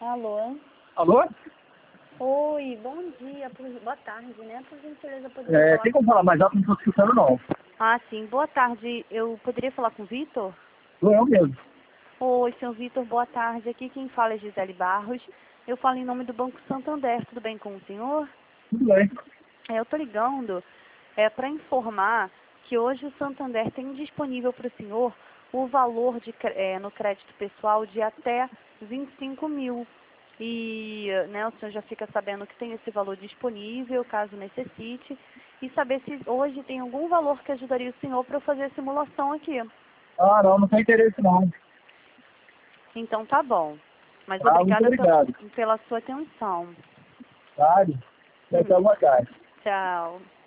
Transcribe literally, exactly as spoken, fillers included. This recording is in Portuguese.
Alô? Alô? Oi, bom dia, por... boa tarde, né? Por gentileza, poderia É, falar... tem como falar mais alto? Não estou escutando, não. Ah, sim, boa tarde. Eu poderia falar com o Vitor? Sou eu mesmo. Oi, senhor Vitor, boa tarde. Aqui quem fala é Gisele Barros. Eu falo em nome do Banco Santander. Tudo bem com o senhor? Tudo bem. É, eu tô ligando é, para informar que hoje o Santander tem disponível para o senhor o valor de, cre- é, no crédito pessoal de até vinte e cinco mil. E né, o senhor já fica sabendo que tem esse valor disponível, caso necessite, e saber se hoje tem algum valor que ajudaria o senhor para eu fazer a simulação aqui. Ah, não, não tem interesse, não. Então tá bom. Mas Tá, muito obrigada pe- obrigado. pela sua atenção. Tá, até à vontade. Tchau.